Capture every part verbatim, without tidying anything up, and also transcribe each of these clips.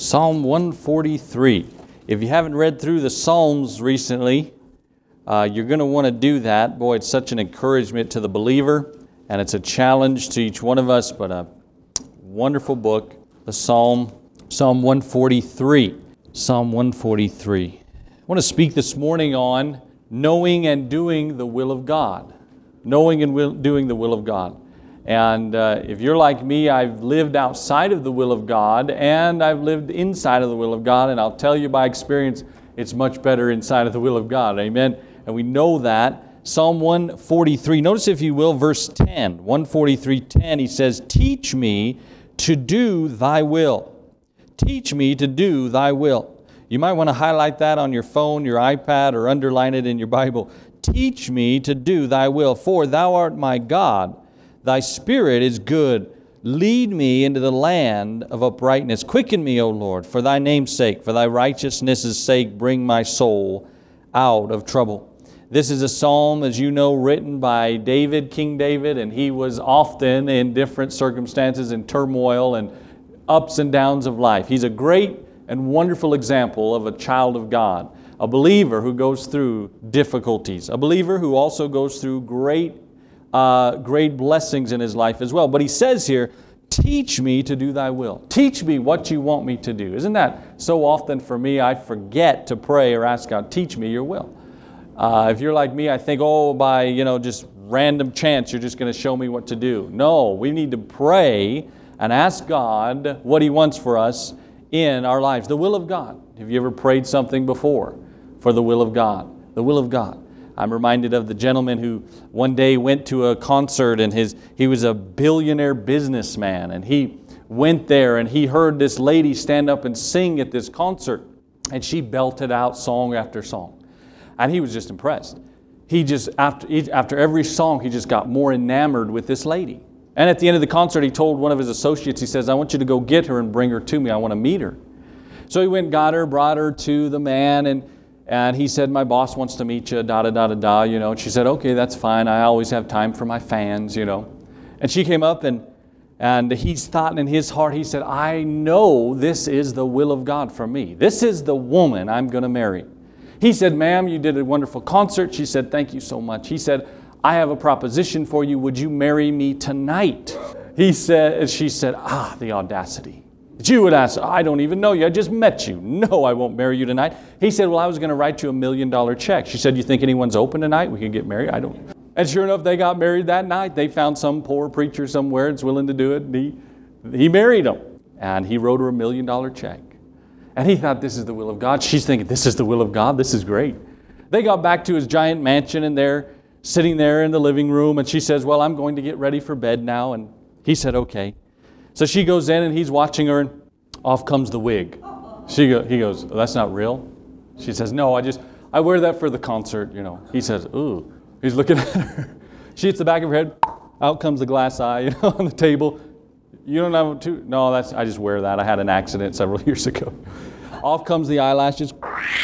Psalm one forty-three. If you haven't read through the Psalms recently, uh, you're going to want to do that. Boy, it's such an encouragement to the believer, and it's a challenge to each one of us, but a wonderful book, the Psalm, Psalm one forty-three. Psalm one forty-three. I want to speak this morning on knowing and doing the will of God. Knowing and will, doing the will of God. And uh, if you're like me, I've lived outside of the will of God and I've lived inside of the will of God, and I'll tell you by experience, it's much better inside of the will of God. Amen? And we know that. Psalm one forty-three, notice if you will, verse ten. one forty-three, ten, he says, "Teach me to do thy will. Teach me to do thy will." You might want to highlight that on your phone, your iPad, or underline it in your Bible. "Teach me to do thy will, for thou art my God. Thy spirit is good. Lead me into the land of uprightness. Quicken me, O Lord, for thy name's sake. For thy righteousness' sake, bring my soul out of trouble." This is a psalm, as you know, written by David, King David, and he was often in different circumstances and turmoil and ups and downs of life. He's a great and wonderful example of a child of God, a believer who goes through difficulties, a believer who also goes through great Uh, great blessings in his life as well. But he says here, teach me to do thy will. Teach me what you want me to do. Isn't that so often for me, I forget to pray or ask God, teach me your will. Uh, if you're like me, I think, oh, by you know just random chance, you're just going to show me what to do. No, we need to pray and ask God what He wants for us in our lives. The will of God. Have you ever prayed something before for the will of God? The will of God. I'm reminded of the gentleman who one day went to a concert, and his he was a billionaire businessman, and he went there and he heard this lady stand up and sing at this concert, and she belted out song after song. And he was just impressed. He just, after, after every song, he just got more enamored with this lady. And at the end of the concert, he told one of his associates, he says, "I want you to go get her and bring her to me. I want to meet her." So he went and got her, brought her to the man, and And he said, "My boss wants to meet you, da-da-da-da-da," you know. And she said, "Okay, that's fine. I always have time for my fans, you know." And she came up, and and he's thought in his heart, he said, "I know this is the will of God for me. This is the woman I'm going to marry." He said, "Ma'am, you did a wonderful concert." She said, "Thank you so much." He said, "I have a proposition for you. Would you marry me tonight?" He said, she said, "Ah, the audacity. You would ask, I don't even know you. I just met you. No, I won't marry you tonight." He said, "Well, I was going to write you a million dollar check." She said, "You think anyone's open tonight? We can get married." I don't. And sure enough, they got married that night. They found some poor preacher somewhere that's willing to do it. And he, he married him. And he wrote her a million dollar check. And he thought, this is the will of God. She's thinking, this is the will of God. This is great. They got back to his giant mansion, and they're sitting there in the living room. And she says, "Well, I'm going to get ready for bed now." And he said, "Okay." So she goes in, and he's watching her, and off comes the wig. She go, he goes, "Oh, that's not real?" She says, "No, I just, I wear that for the concert, you know." He says, "Ooh." He's looking at her. She hits the back of her head. Out comes the glass eye, you know, on the table. "You don't have to?" "No, that's, I just wear that. I had an accident several years ago." Off comes the eyelashes.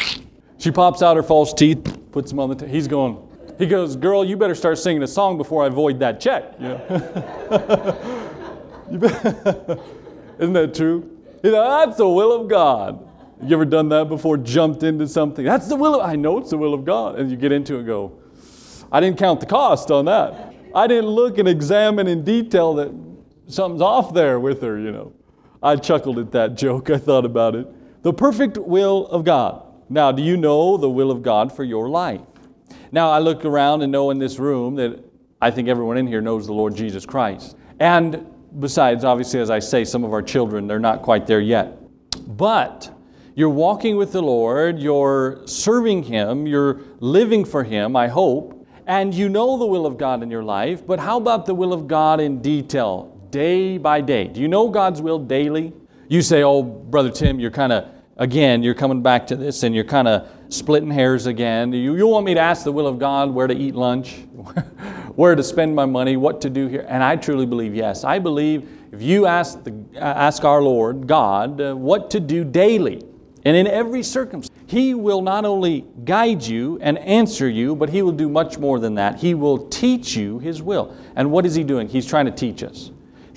She pops out her false teeth, puts them on the table. He's going, he goes, "Girl, you better start singing a song before I void that check." You know? You better, isn't that true? You know, that's the will of God. You ever done that before? Jumped into something? That's the will of, I know it's the will of God. And you get into it and go, I didn't count the cost on that. I didn't look and examine in detail that something's off there with her, you know. I chuckled at that joke. I thought about it. The perfect will of God. Now, do you know the will of God for your life? Now, I look around and know in this room that I think everyone in here knows the Lord Jesus Christ. And besides, obviously, as I say, some of our children, they're not quite there yet. But you're walking with the Lord, you're serving Him, you're living for Him, I hope, and you know the will of God in your life. But how about the will of God in detail, day by day? Do you know God's will daily? You say, "Oh, Brother Tim, you're kind of, again, you're coming back to this, and you're kind of splitting hairs again. You, you want me to ask the will of God where to eat lunch, where to spend my money, what to do here?" And I truly believe, yes. I believe if you ask the ask our Lord, God, uh, what to do daily and in every circumstance, He will not only guide you and answer you, but He will do much more than that. He will teach you His will. And what is He doing? He's trying to teach us.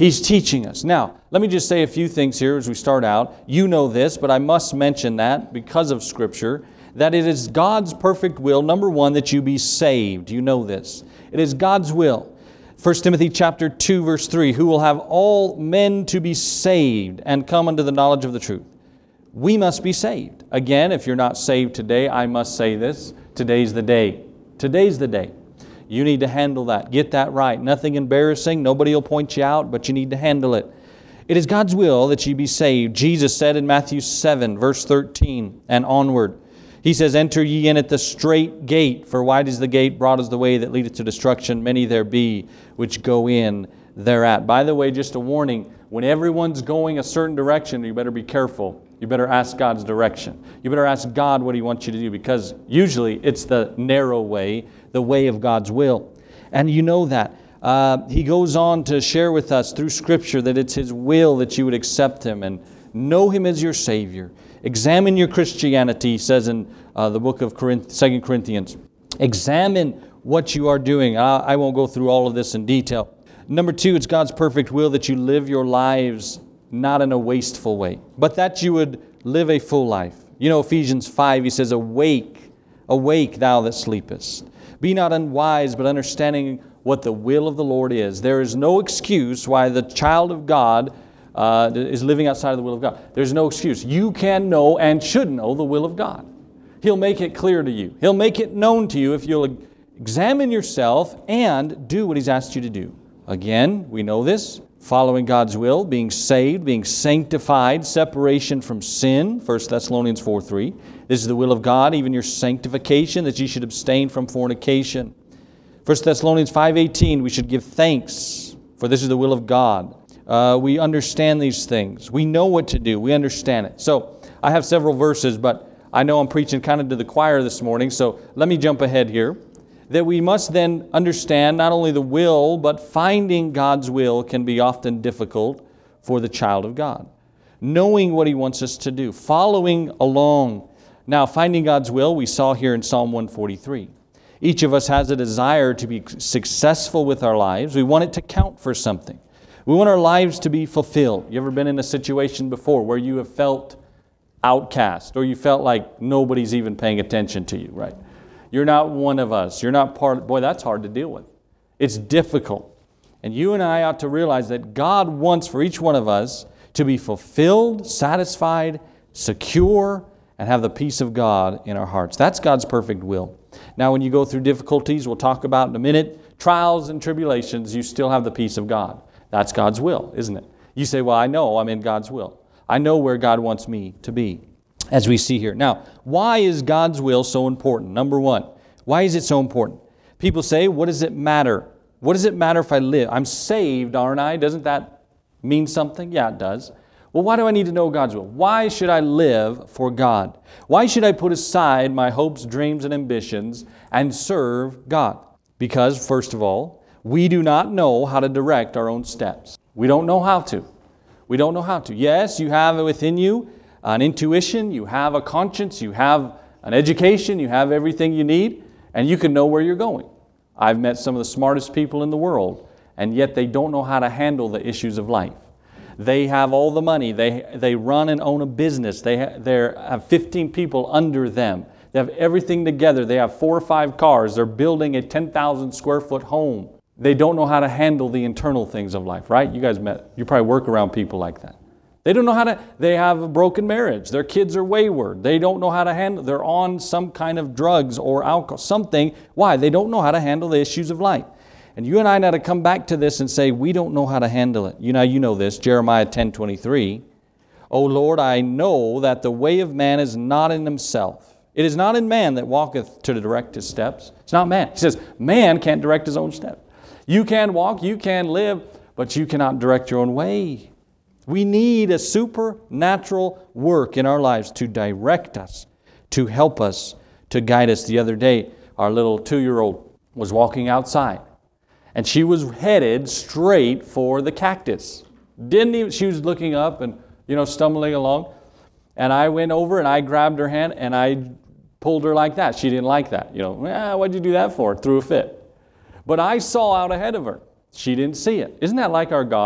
He's teaching us. Now, let me just say a few things here as we start out. You know this, but I must mention that because of Scripture, that it is God's perfect will, number one, that you be saved. You know this. It is God's will. First Timothy chapter two, verse three, who will have all men to be saved and come unto the knowledge of the truth. We must be saved. Again, if you're not saved today, I must say this. Today's the day. Today's the day. You need to handle that. Get that right. Nothing embarrassing. Nobody will point you out, but you need to handle it. It is God's will that you be saved. Jesus said in Matthew seven, verse thirteen and onward, He says, enter ye in at the strait gate, for wide is the gate, broad is the way that leadeth to destruction. Many there be which go in thereat. By the way, just a warning, when everyone's going a certain direction, you better be careful. You better ask God's direction. You better ask God what He wants you to do, because usually it's the narrow way, the way of God's will. And you know that. Uh, he goes on to share with us through Scripture that it's His will that you would accept Him and know Him as your Savior. Examine your Christianity, he says in uh, the book of Corinth, Second Corinthians. Examine what you are doing. I, I won't go through all of this in detail. Number two, it's God's perfect will that you live your lives not in a wasteful way, but that you would live a full life. You know, Ephesians five, he says, Awake, awake thou that sleepest. Be not unwise, but understanding what the will of the Lord is. There is no excuse why the child of God uh, is living outside of the will of God. There's no excuse. You can know and should know the will of God. He'll make it clear to you. He'll make it known to you if you'll examine yourself and do what He's asked you to do. Again, we know this. Following God's will, being saved, being sanctified, separation from sin, First Thessalonians four three. This is the will of God, even your sanctification, that ye should abstain from fornication. First Thessalonians five eighteen, we should give thanks, for this is the will of God. Uh, we understand these things. We know what to do. We understand it. So, I have several verses, but I know I'm preaching kind of to the choir this morning, so let me jump ahead here. That we must then understand not only the will, but finding God's will can be often difficult for the child of God. Knowing what He wants us to do, following along. Now, finding God's will, we saw here in Psalm one forty-three. Each of us has a desire to be successful with our lives. We want it to count for something. We want our lives to be fulfilled. You ever been in a situation before where you have felt outcast, or you felt like nobody's even paying attention to you, right? You're not one of us. You're not part of... Boy, that's hard to deal with. It's difficult. And you and I ought to realize that God wants for each one of us to be fulfilled, satisfied, secure, and have the peace of God in our hearts. That's God's perfect will. Now, when you go through difficulties, we'll talk about in a minute, trials and tribulations, you still have the peace of God. That's God's will, isn't it? You say, well, I know I'm in God's will. I know where God wants me to be, as we see here. Now, why is God's will so important? Number one, why is it so important? People say, what does it matter? What does it matter if I live? I'm saved, aren't I? Doesn't that mean something? Yeah, it does. Well, why do I need to know God's will? Why should I live for God? Why should I put aside my hopes, dreams, and ambitions and serve God? Because, first of all, we do not know how to direct our own steps. We don't know how to. We don't know how to. Yes, you have within you an intuition, you have a conscience, you have an education, you have everything you need, and you can know where you're going. I've met some of the smartest people in the world, and yet they don't know how to handle the issues of life. They have all the money. They they run and own a business. They ha- they have fifteen people under them. They have everything together. They have four or five cars. They're building a ten thousand square foot home. They don't know how to handle the internal things of life, right? You guys met, you probably work around people like that. They don't know how to, they have a broken marriage. Their kids are wayward. They don't know how to handle, they're on some kind of drugs or alcohol, something. Why? They don't know how to handle the issues of life. And you and I got to come back to this and say, we don't know how to handle it. You know, you know this, Jeremiah ten twenty-three. O Lord, I know that the way of man is not in himself. It is not in man that walketh to direct his steps. It's not man. He says, man can't direct his own steps. You can walk, you can live, but you cannot direct your own way. We need a supernatural work in our lives to direct us, to help us, to guide us. The other day, our little two-year-old was walking outside, and she was headed straight for the cactus. Didn't even, she was looking up and, you know, stumbling along. And I went over and I grabbed her hand and I pulled her like that. She didn't like that. You know, eh, what'd you do that for? Threw a fit. But I saw out ahead of her. She didn't see it. Isn't that like our God?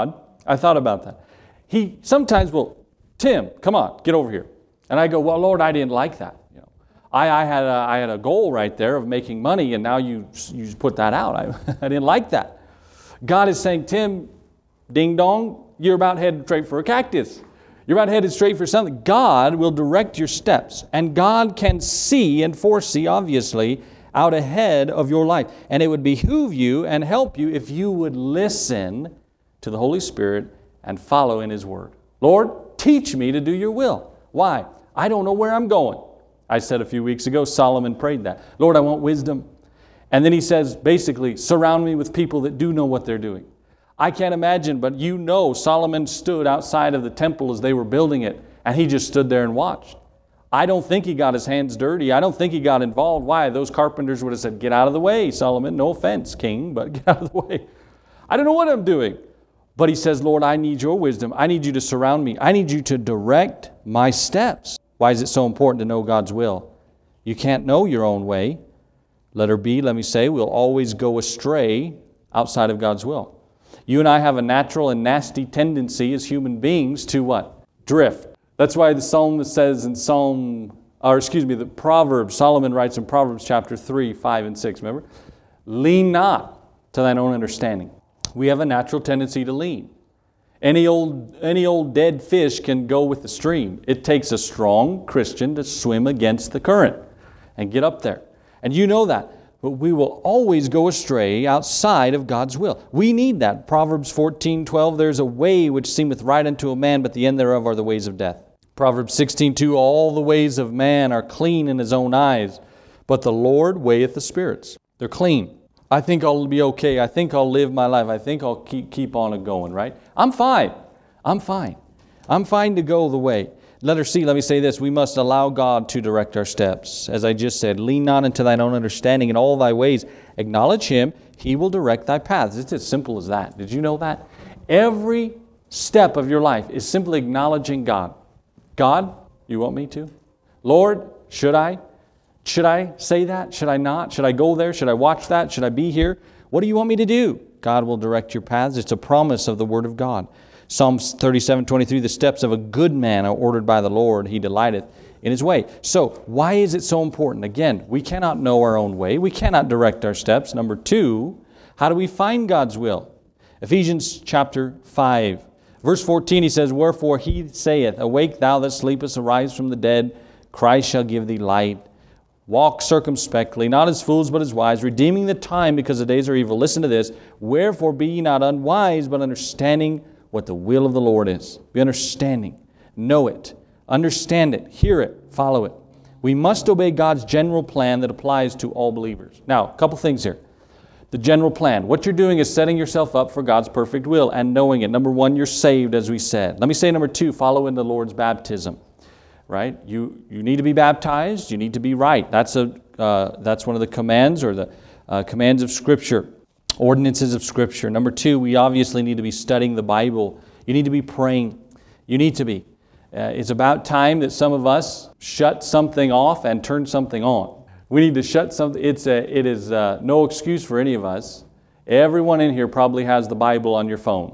I thought about that. He sometimes will, Tim, come on, get over here. And I go, well, Lord, I didn't like that. You know, I, I had a, I had a goal right there of making money, and now you you put that out. I, I didn't like that. God is saying, Tim, ding dong, you're about headed straight for a cactus. You're about headed straight for something. God will direct your steps, and God can see and foresee, obviously, out ahead of your life. And it would behoove you and help you if you would listen to the Holy Spirit and follow in His Word. Lord, teach me to do your will. Why? I don't know where I'm going. I said a few weeks ago, Solomon prayed that. Lord, I want wisdom. And then he says, basically, surround me with people that do know what they're doing. I can't imagine, but you know Solomon stood outside of the temple as they were building it, and he just stood there and watched. I don't think he got his hands dirty. I don't think he got involved. Why? Those carpenters would have said, get out of the way, Solomon. No offense, king, but get out of the way. I don't know what I'm doing. But he says, Lord, I need your wisdom. I need you to surround me. I need you to direct my steps. Why is it so important to know God's will? You can't know your own way. Letter B, let me say, we'll always go astray outside of God's will. You and I have a natural and nasty tendency as human beings to what? Drift. That's why the psalmist says in Psalm, or excuse me, the Proverbs, Solomon writes in Proverbs chapter three, five, and six, remember? Lean not to thine own understanding. We have a natural tendency to lean. Any old, any old dead fish can go with the stream. It takes a strong Christian to swim against the current and get up there. And you know that. But we will always go astray outside of God's will. We need that. Proverbs fourteen twelve, there's a way which seemeth right unto a man, but the end thereof are the ways of death. Proverbs sixteen two, all the ways of man are clean in his own eyes, but the Lord weigheth the spirits. They're clean. I think I'll be okay. I think I'll live my life. I think I'll keep, keep on going, right? I'm fine. I'm fine. I'm fine to go the way. Letter C, let me say this. We must allow God to direct our steps. As I just said, lean not into thine own understanding in all thy ways. Acknowledge Him. He will direct thy paths. It's as simple as that. Did you know that? Every step of your life is simply acknowledging God. God, you want me to? Lord, should I? Should I say that? Should I not? Should I go there? Should I watch that? Should I be here? What do you want me to do? God will direct your paths. It's a promise of the Word of God. Psalms thirty-seven twenty-three, the steps of a good man are ordered by the Lord. He delighteth in His way. So, why is it so important? Again, we cannot know our own way. We cannot direct our steps. Number two, how do we find God's will? Ephesians chapter five. Verse fourteen, he says, wherefore He saith, awake thou that sleepest, arise from the dead. Christ shall give thee light. Walk circumspectly, not as fools, but as wise, redeeming the time because the days are evil. Listen to this. Wherefore be ye not unwise, but understanding what the will of the Lord is. Be understanding. Know it. Understand it. Hear it. Follow it. We must obey God's general plan that applies to all believers. Now, a couple things here. The general plan. What you're doing is setting yourself up for God's perfect will and knowing it. Number one, you're saved, as we said. Let me say number two, follow in the Lord's baptism. Right? You you need to be baptized. You need to be right. That's a uh, that's one of the commands or the uh, commands of Scripture, ordinances of Scripture. Number two, we obviously need to be studying the Bible. You need to be praying. You need to be. Uh, it's about time that some of us shut something off and turn something on. We need to shut something. It's a it is uh, no excuse for any of us. Everyone in here probably has the Bible on your phone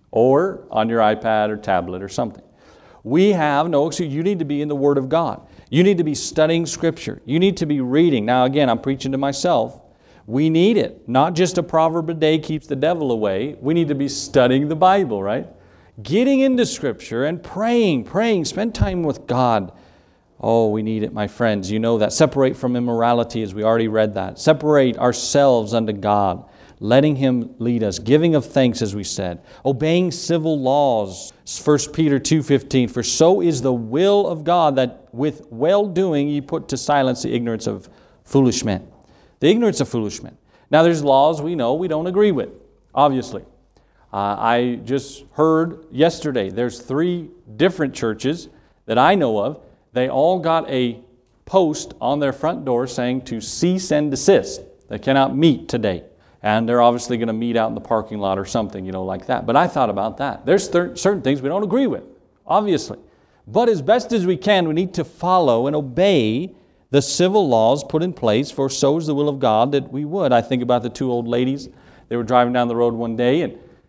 or on your iPad or tablet or something. We have no excuse. You need to be in the Word of God. You need to be studying Scripture. You need to be reading. Now again, I'm preaching to myself. We need it. Not just a proverb a day keeps the devil away. We need to be studying the Bible, right? Getting into Scripture and praying, praying. Spend time with God. Oh, we need it, my friends. You know that. Separate from immorality, as we already read that. Separate ourselves unto God. Letting Him lead us, giving of thanks, as we said, obeying civil laws. First Peter two fifteen, for so is the will of God that with well-doing ye put to silence the ignorance of foolish men. The ignorance of foolish men. Now there's laws we know we don't agree with, obviously. Uh, I just heard yesterday, there's three different churches that I know of. They all got a post on their front door saying to cease and desist. They cannot meet today. And they're obviously going to meet out in the parking lot or something, you know, like that. But I thought about that. There's th- certain things we don't agree with, obviously. But as best as we can, we need to follow and obey the civil laws put in place, for so is the will of God that we would. I think about the two old ladies. They were driving down the road one day, and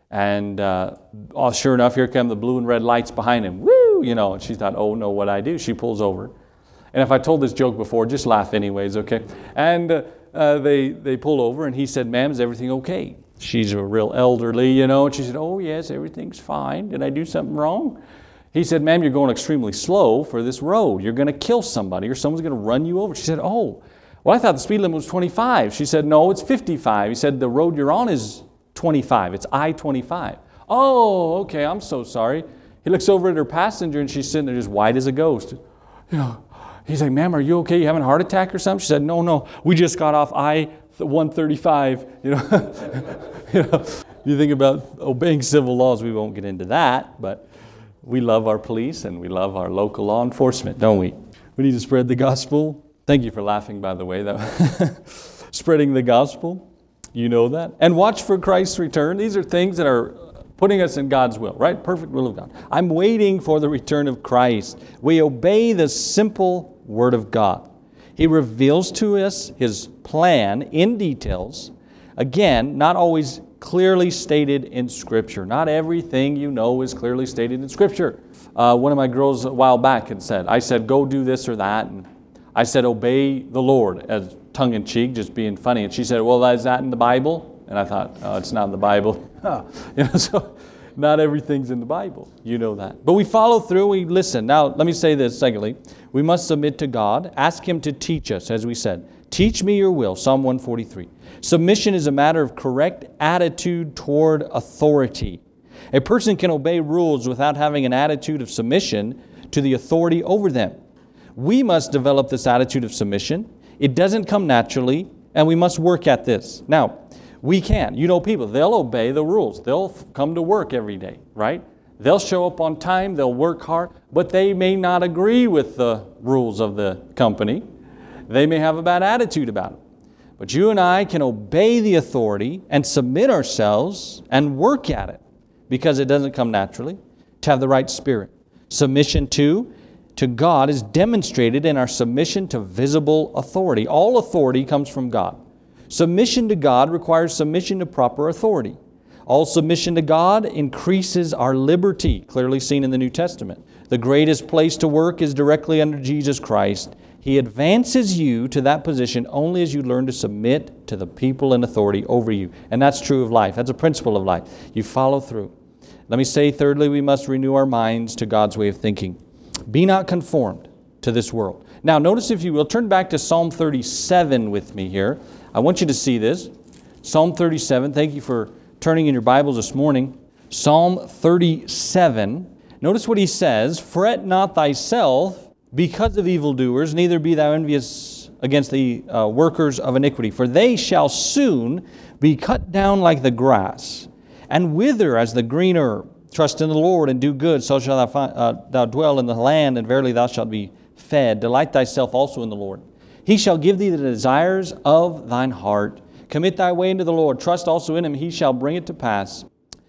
And uh, oh, sure enough, here come the blue and red lights behind him. Woo! You know, and she thought, oh no, what I do? She pulls over. And if I told this joke before, just laugh anyways, okay? And uh, uh, they, they pull over, and he said, ma'am, is everything okay? She's a real elderly, you know, and she said, oh yes, everything's fine. Did I do something wrong? He said, ma'am, you're going extremely slow for this road. You're going to kill somebody, or someone's going to run you over. She said, oh, well, I thought the speed limit was twenty-five. She said, no, it's fifty-five. He said, the road you're on is twenty-five. It's I twenty-five. Oh, okay, I'm so sorry. He looks over at her passenger, and she's sitting there just white as a ghost. You know, he's like, ma'am, are you okay? You having a heart attack or something? She said, no, no, we just got off I one thirty-five. You know, you know, you think about obeying civil laws, we won't get into that, but we love our police and we love our local law enforcement, don't we? We need to spread the gospel. Thank you for laughing, by the way. That spreading the gospel, you know that. And watch for Christ's return. These are things that are putting us in God's will, right? Perfect will of God. I'm waiting for the return of Christ. We obey the simple Word of God. He reveals to us His plan in details. Again, not always clearly stated in Scripture. Not everything you know is clearly stated in Scripture. Uh, one of my girls a while back had said, I said, go do this or that. And I said, obey the Lord, as tongue-in-cheek, just being funny. And she said, well, is that in the Bible? And I thought, oh, it's not in the Bible. you know, so not everything's in the Bible. You know that. But we follow through, we listen. Now, let me say this, secondly. We must submit to God. Ask Him to teach us, as we said. Teach me your will, Psalm one forty-three. Submission is a matter of correct attitude toward authority. A person can obey rules without having an attitude of submission to the authority over them. We must develop this attitude of submission. It doesn't come naturally, and we must work at this. Now, we can. You know people, they'll obey the rules. They'll come to work every day, right? They'll show up on time, they'll work hard, but they may not agree with the rules of the company. They may have a bad attitude about it. But you and I can obey the authority and submit ourselves and work at it because it doesn't come naturally, to have the right spirit. Submission to to God is demonstrated in our submission to visible authority. All authority comes from God. Submission to God requires submission to proper authority. All submission to God increases our liberty, clearly seen in the New Testament. The greatest place to work is directly under Jesus Christ. He advances you to that position only as you learn to submit to the people in authority over you. And that's true of life. That's a principle of life. You follow through. Let me say, thirdly, we must renew our minds to God's way of thinking. Be not conformed to this world. Now, notice, if you will, turn back to Psalm thirty-seven with me here. I want you to see this. Psalm thirty-seven. Thank you for turning in your Bibles this morning. Psalm thirty-seven. Notice what he says. Fret not thyself because of evildoers, neither be thou envious against the uh, workers of iniquity. For they shall soon be cut down like the grass, and wither as the green herb. Trust in the Lord and do good, so shalt thou, find, uh, thou dwell in the land, and verily thou shalt be fed. Delight thyself also in the Lord. He shall give thee the desires of thine heart. Commit thy way into the Lord. Trust also in Him. He shall bring it to pass.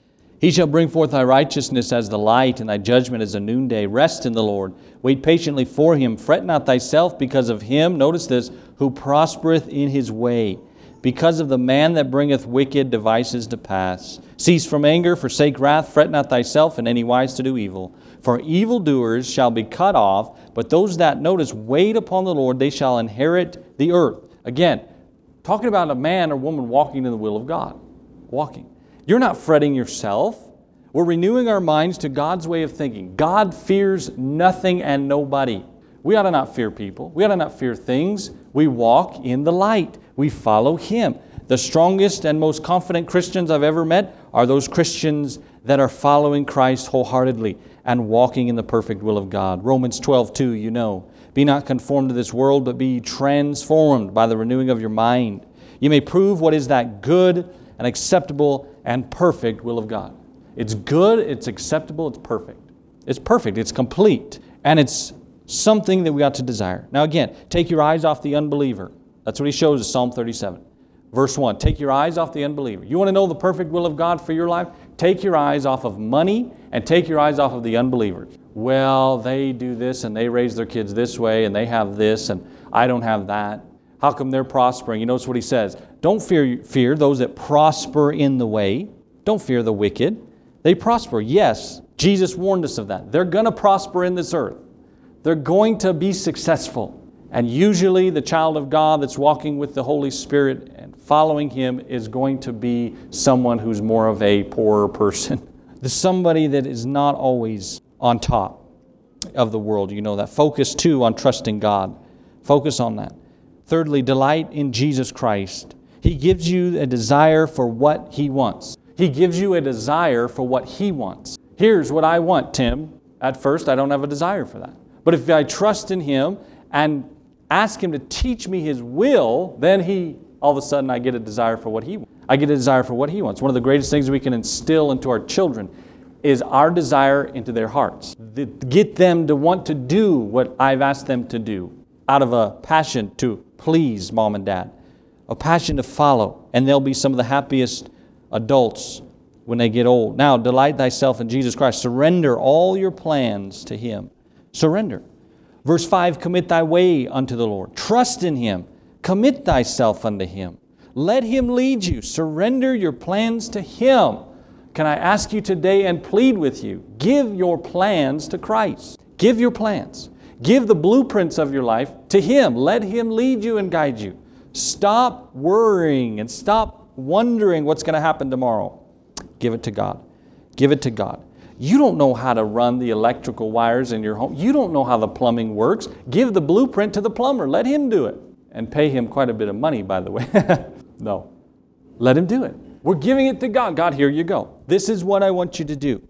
He shall bring forth thy righteousness as the light, and thy judgment as the noonday. Rest in the Lord. Wait patiently for Him. Fret not thyself because of him, notice this, who prospereth in his way, because of the man that bringeth wicked devices to pass. Cease from anger, forsake wrath, fret not thyself in any wise to do evil. For evildoers shall be cut off, but those that, notice, wait upon the Lord, they shall inherit the earth. Again, talking about a man or woman walking in the will of God. Walking. You're not fretting yourself. We're renewing our minds to God's way of thinking. God fears nothing and nobody. We ought to not fear people. We ought to not fear things. We walk in the light. We follow Him. The strongest and most confident Christians I've ever met are those Christians that are following Christ wholeheartedly and walking in the perfect will of God. Romans twelve two, you know. Be not conformed to this world, but be transformed by the renewing of your mind. You may prove what is that good and acceptable and perfect will of God. It's good, it's acceptable, it's perfect. It's perfect, it's complete, and it's something that we ought to desire. Now again, take your eyes off the unbeliever. That's what he shows us, Psalm thirty-seven. Verse one, take your eyes off the unbeliever. You want to know the perfect will of God for your life? Take your eyes off of money and take your eyes off of the unbelievers. Well, they do this and they raise their kids this way and they have this and I don't have that. How come they're prospering? You notice what he says. Don't fear, fear those that prosper in the way. Don't fear the wicked. They prosper. Yes, Jesus warned us of that. They're going to prosper in this earth. They're going to be successful. And usually the child of God that's walking with the Holy Spirit and following Him is going to be someone who's more of a poorer person. There's somebody that is not always on top of the world. You know that. Focus too on trusting God. Focus on that. Thirdly, delight in Jesus Christ. He gives you a desire for what He wants. He gives you a desire for what He wants. Here's what I want, Tim. At first, I don't have a desire for that. But if I trust in Him and ask Him to teach me His will, then He, all of a sudden, I get a desire for what He wants. I get a desire for what He wants. One of the greatest things we can instill into our children is our desire into their hearts. Get them to want to do what I've asked them to do out of a passion to please mom and dad, a passion to follow, and they'll be some of the happiest adults when they get old. Now, delight thyself in Jesus Christ. Surrender all your plans to Him. Surrender. Verse five, commit thy way unto the Lord. Trust in Him. Commit thyself unto Him. Let Him lead you. Surrender your plans to Him. Can I ask you today and plead with you, give your plans to Christ. Give your plans. Give the blueprints of your life to Him. Let Him lead you and guide you. Stop worrying and stop wondering what's going to happen tomorrow. Give it to God. Give it to God. You don't know how to run the electrical wires in your home. You don't know how the plumbing works. Give the blueprint to the plumber. Let him do it. And pay him quite a bit of money, by the way. No. Let him do it. We're giving it to God. God, here you go. This is what I want you to do.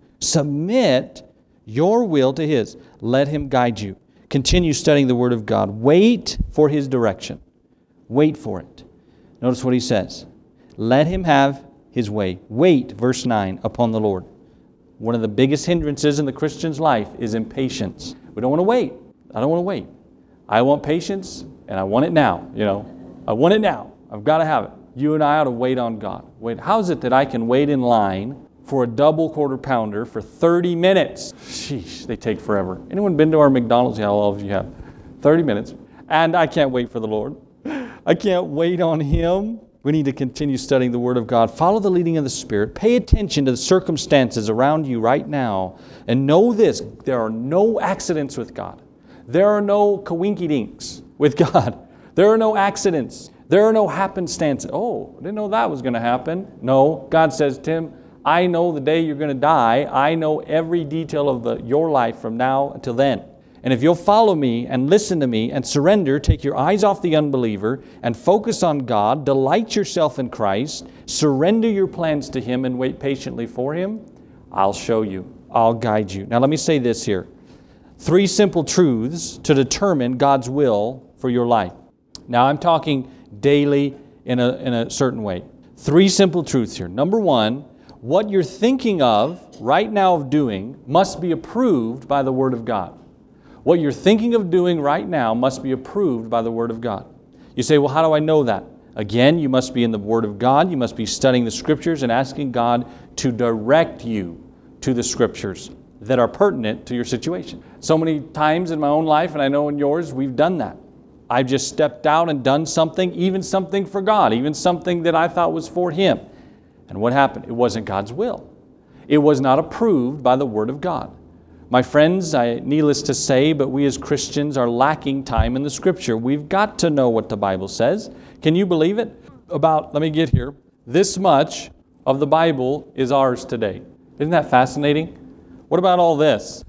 Submit your will to His. Let Him guide you. Continue studying the Word of God. Wait for His direction. Wait for it. Notice what He says. Let Him have His way. Wait, verse nine, upon the Lord. One of the biggest hindrances in the Christian's life is impatience. We don't want to wait. I don't want to wait. I want patience, and I want it now. You know, I want it now. I've got to have it. You and I ought to wait on God. Wait, how is it that I can wait in line for a double quarter pounder for thirty minutes? Sheesh, they take forever. Anyone been to our McDonald's? Yeah, all of you have. thirty minutes. And I can't wait for the Lord. I can't wait on Him. We need to continue studying the Word of God. Follow the leading of the Spirit. Pay attention to the circumstances around you right now. And know this, there are no accidents with God. There are no coinky-dinks with God. There are no accidents. There are no happenstances. Oh, I didn't know that was going to happen. No, God says, Tim, I know the day you're going to die. I know every detail of the, your life from now until then. And if you'll follow me and listen to me and surrender, take your eyes off the unbeliever and focus on God, delight yourself in Christ, surrender your plans to Him and wait patiently for Him, I'll show you. I'll guide you. Now let me say this here. Three simple truths to determine God's will for your life. Now I'm talking daily in a, in a certain way. Three simple truths here. Number one, what you're thinking of right now of doing must be approved by the Word of God. What you're thinking of doing right now must be approved by the Word of God. You say, well, how do I know that? Again, you must be in the Word of God. You must be studying the Scriptures and asking God to direct you to the Scriptures that are pertinent to your situation. So many times in my own life, and I know in yours, we've done that. I've just stepped out and done something, even something for God, even something that I thought was for Him. And what happened? It wasn't God's will. It was not approved by the Word of God. My friends, I, needless to say, but we as Christians are lacking time in the Scripture. We've got to know what the Bible says. Can you believe it? About, let me get here, this much of the Bible is ours today. Isn't that fascinating? What about all this?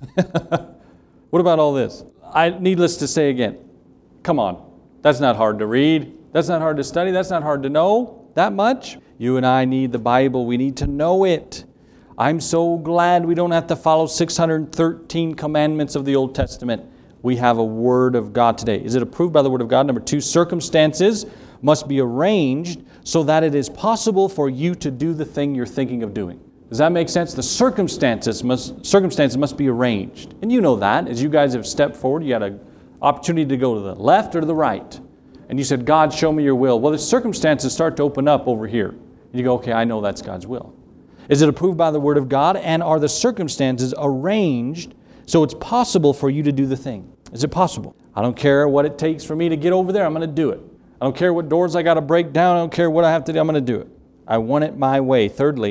What about all this? I, needless to say again, come on. That's not hard to read. That's not hard to study. That's not hard to know. That much? You and I need the Bible. We need to know it. I'm so glad we don't have to follow six hundred thirteen commandments of the Old Testament. We have a Word of God today. Is it approved by the Word of God? Number two, circumstances must be arranged so that it is possible for you to do the thing you're thinking of doing. Does that make sense? The circumstances must, circumstances must be arranged. And you know that. As you guys have stepped forward, you had an opportunity to go to the left or to the right. And you said, God, show me your will. Well, the circumstances start to open up over here. And you go, okay, I know that's God's will. Is it approved by the Word of God? And are the circumstances arranged so it's possible for you to do the thing? Is it possible? I don't care what it takes for me to get over there. I'm going to do it. I don't care what doors I got to break down. I don't care what I have to do. I'm going to do it. I want it my way. Thirdly,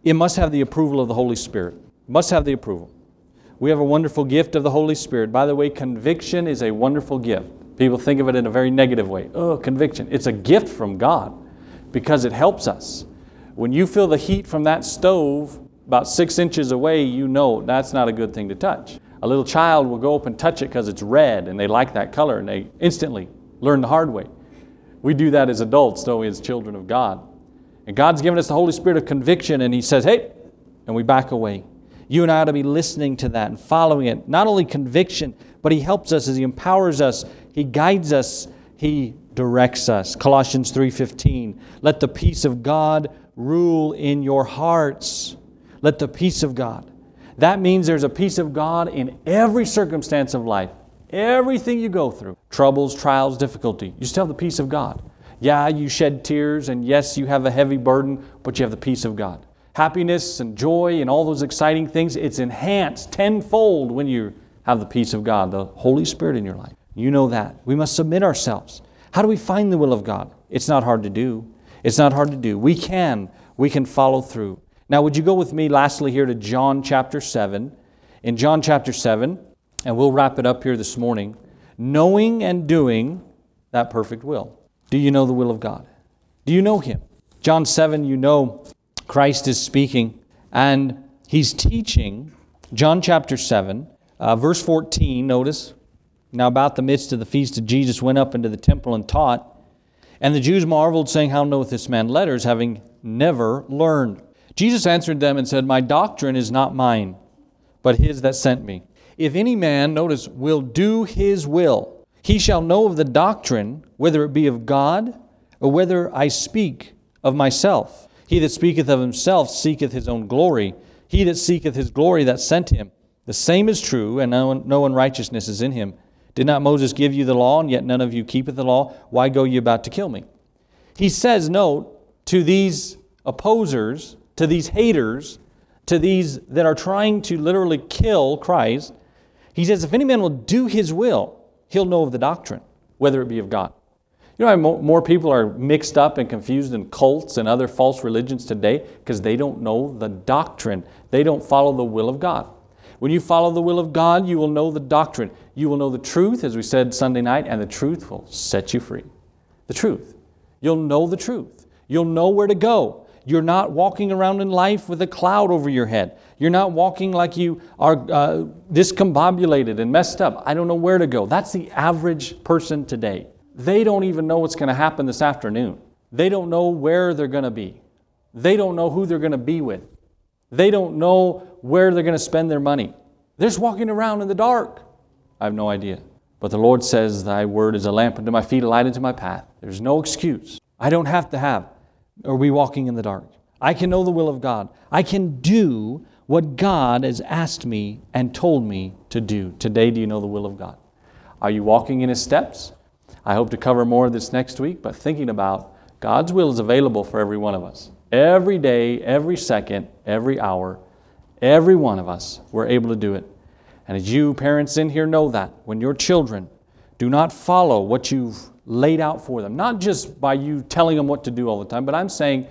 it must have the approval of the Holy Spirit. It must have the approval. We have a wonderful gift of the Holy Spirit. By the way, conviction is a wonderful gift. People think of it in a very negative way. Oh, conviction. It's a gift from God because it helps us. When you feel the heat from that stove about six inches away, you know that's not a good thing to touch. A little child will go up and touch it because it's red and they like that color and they instantly learn the hard way. We do that as adults, don't we, as children of God. And God's given us the Holy Spirit of conviction, and He says, hey, and we back away. You and I ought to be listening to that and following it. Not only conviction, but He helps us as He empowers us. He guides us. He directs us. Colossians three fifteen, let the peace of God rule in your hearts. Let the peace of God. That means there's a peace of God in every circumstance of life. Everything you go through, troubles, trials, difficulty, you still have the peace of God. Yeah, you shed tears, and yes, you have a heavy burden, but you have the peace of God. Happiness and joy and all those exciting things, it's enhanced tenfold when you have the peace of God, the Holy Spirit in your life. You know that. We must submit ourselves. How do we find the will of God? It's not hard to do. It's not hard to do. We can. We can follow through. Now, would you go with me lastly here to John chapter seven? In John chapter seven, and we'll wrap it up here this morning, knowing and doing that perfect will. Do you know the will of God? Do you know Him? John seven, you know Christ is speaking, and He's teaching. John chapter seven, uh, verse fourteen, notice, now about the midst of the feast of Jesus went up into the temple and taught, and the Jews marveled, saying, how knoweth this man letters, having never learned? Jesus answered them and said, my doctrine is not mine, but His that sent me. If any man, notice, will do His will, he shall know of the doctrine, whether it be of God, or whether I speak of myself. He that speaketh of himself seeketh his own glory. He that seeketh his glory that sent him. The same is true, and no, no unrighteousness is in him. Did not Moses give you the law, and yet none of you keepeth the law? Why go ye about to kill me? He says, note, to these opposers, to these haters, to these that are trying to literally kill Christ, He says, if any man will do His will, he'll know of the doctrine, whether it be of God. You know why more people are mixed up and confused in cults and other false religions today? Because they don't know the doctrine. They don't follow the will of God. When you follow the will of God, you will know the doctrine. You will know the truth, as we said Sunday night, and the truth will set you free. The truth. You'll know the truth. You'll know where to go. You're not walking around in life with a cloud over your head. You're not walking like you are uh, discombobulated and messed up. I don't know where to go. That's the average person today. They don't even know what's going to happen this afternoon. They don't know where they're going to be. They don't know who they're going to be with. They don't know where they're going to spend their money. They're just walking around in the dark. I have no idea. But the Lord says, thy word is a lamp unto my feet, a light unto my path. There's no excuse. I don't have to have or be walking in the dark. I can know the will of God. I can do what God has asked me and told me to do. Today, do you know the will of God? Are you walking in His steps? I hope to cover more of this next week, but thinking about God's will is available for every one of us. Every day, every second, every hour, every one of us, we're able to do it. And as you parents in here know that, when your children do not follow what you've laid out for them, not just by you telling them what to do all the time, but I'm saying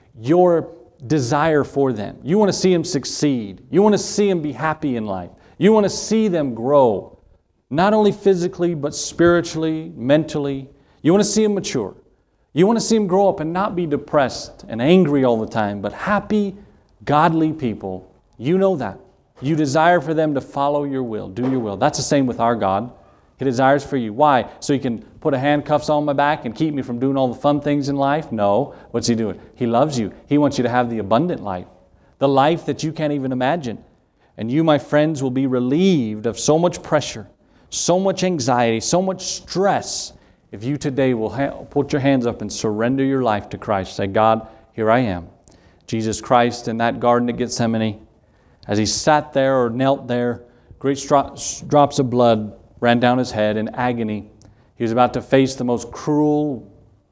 your desire for them. You want to see them succeed. You want to see them be happy in life. You want to see them grow, not only physically, but spiritually, mentally. You want to see them mature. You want to see them grow up and not be depressed and angry all the time, but happy, godly people. You know that. You desire for them to follow your will, do your will. That's the same with our God. He desires for you. Why? So He can put a handcuffs on my back and keep me from doing all the fun things in life? No. What's He doing? He loves you. He wants you to have the abundant life, the life that you can't even imagine. And you, my friends, will be relieved of so much pressure, so much anxiety, so much stress, if you today will ha- put your hands up and surrender your life to Christ. Say, God, here I am. Jesus Christ in that Garden of Gethsemane, as He sat there or knelt there, great stro- drops of blood ran down His head in agony. He was about to face the most cruel,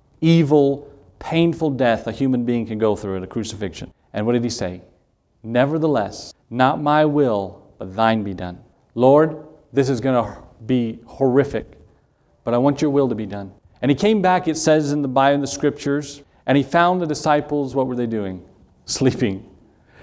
evil, painful death a human being can go through at a crucifixion. And what did He say? Nevertheless, not my will, but thine be done. Lord, this is going to be horrific, but I want your will to be done. And He came back, it says in the Bible, in the Scriptures, and He found the disciples, what were they doing? Sleeping.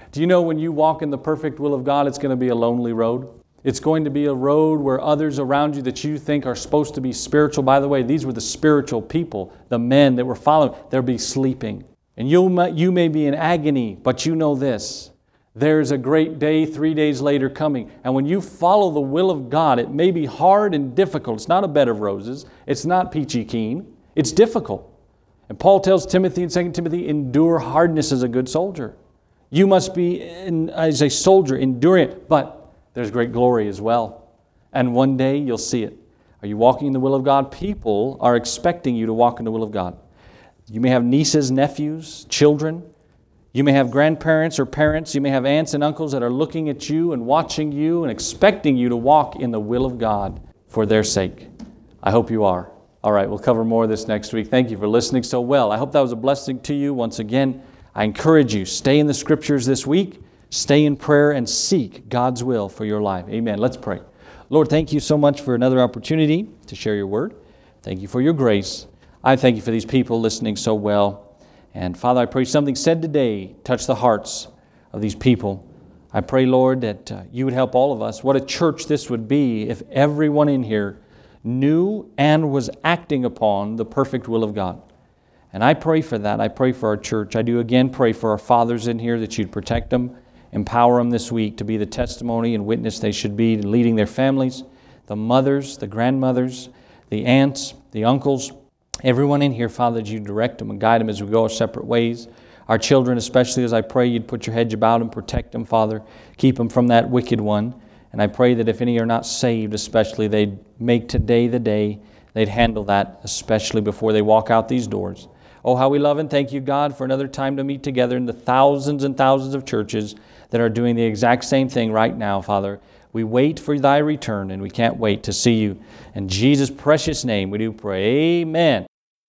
Do you know when you walk in the perfect will of God, it's going to be a lonely road? It's going to be a road where others around you that you think are supposed to be spiritual, by the way, these were the spiritual people, the men that were following, they'll be sleeping. And you you may be in agony, but you know this. There's a great day three days later coming. And when you follow the will of God, it may be hard and difficult. It's not a bed of roses. It's not peachy keen. It's difficult. And Paul tells Timothy in Second Timothy, endure hardness as a good soldier. You must be, in, as a soldier, enduring it. But there's great glory as well. And one day you'll see it. Are you walking in the will of God? People are expecting you to walk in the will of God. You may have nieces, nephews, children. You may have grandparents or parents. You may have aunts and uncles that are looking at you and watching you and expecting you to walk in the will of God for their sake. I hope you are. All right, we'll cover more of this next week. Thank you for listening so well. I hope that was a blessing to you. Once again, I encourage you, stay in the Scriptures this week, stay in prayer, and seek God's will for your life. Amen. Let's pray. Lord, thank you so much for another opportunity to share your word. Thank you for your grace. I thank you for these people listening so well. And Father, I pray something said today touch the hearts of these people. I pray, Lord, that uh, you would help all of us. What a church this would be if everyone in here knew and was acting upon the perfect will of God. And I pray for that. I pray for our church. I do again pray for our fathers in here that you'd protect them, empower them this week to be the testimony and witness they should be leading their families, the mothers, the grandmothers, the aunts, the uncles, everyone in here, Father, that you direct them and guide them as we go our separate ways. Our children especially, as I pray you'd put your hedge about them, protect them, Father, keep them from that wicked one. And I pray that if any are not saved especially, they'd make today the day they'd handle that, especially before they walk out these doors. Oh, how we love and thank you, God, for another time to meet together in the thousands and thousands of churches that are doing the exact same thing right now, Father. We wait for thy return, and we can't wait to see you. In Jesus' precious name we do pray. Amen.